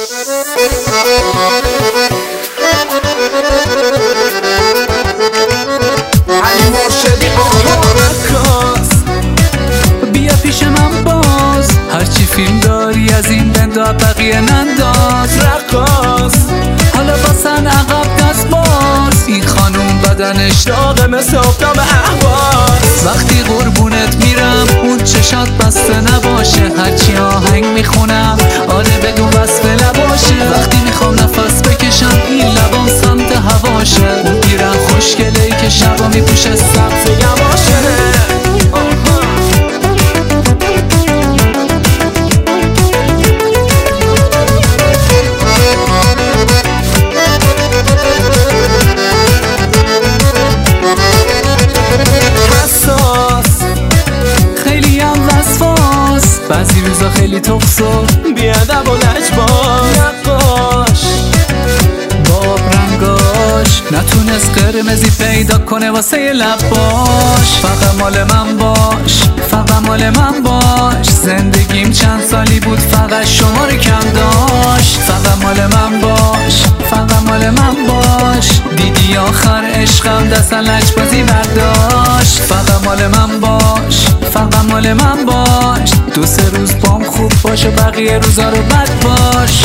علی مرشدی رکاس بیا پیش من باز، هرچی فیلم داری از این بندا بقیه ننداز. رکاس حالا باسن عقب دست باز، این خانوم بدنش داغه مثل افتام احواز. وقتی قربونت میرم اون چشات بسته نباشه، هرچی آهنگ میخونم آره بدون وصف نباشه. وقتی میخوام نفس بکشم این لبام سمت هواشه، اون پیرن خوشگله‌ای که شبا میپوشه سبز یواشه. بعضی روزا خیلی تخصو بیادب و لجباز. نقاش باب رنگاش نتونست قرمزی پیدا کنه واسه لباش. فقط مال من باش، فقط مال من باش. زندگیم چند سالی بود فقط شما رو کم داشت. فقط مال من باش، فقط مال من باش. دیدی آخر عشقم دست لجبازی برداشت. فقط مال من باش، فقط مال من باش. دو سه روز بام خوب باش و بقیه روزا رو بد باش.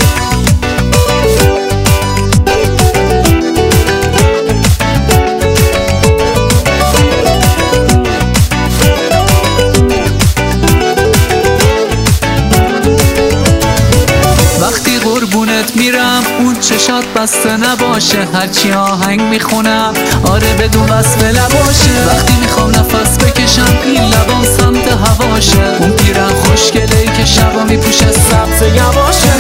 وقتی قربونت میرم اون چشات بسته نباشه، هرچی آهنگ میخونم آره بدون وصف نباشه. وقتی میخوام نفس بکشم این لبام سمت هواشه، اون پیرن خوشگله‌ای که شبا میپوشه سبز یواشه.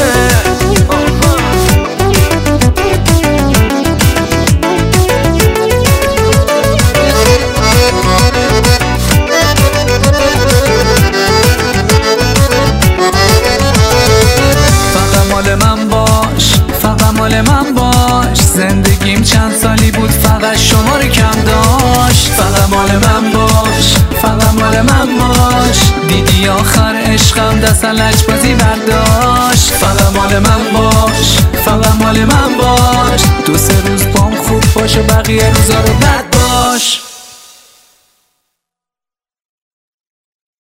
مال من باش. زندگیم چند سالی بود فقط شما رو کم داشت. فقط مال من باش، فقط مال من باش. دیدی آخر عشقم دست لجبازی برداشت. فقط مال من باش، فقط مال من باش. دو سه روز بام خوب باش و بقیه روزا رو بد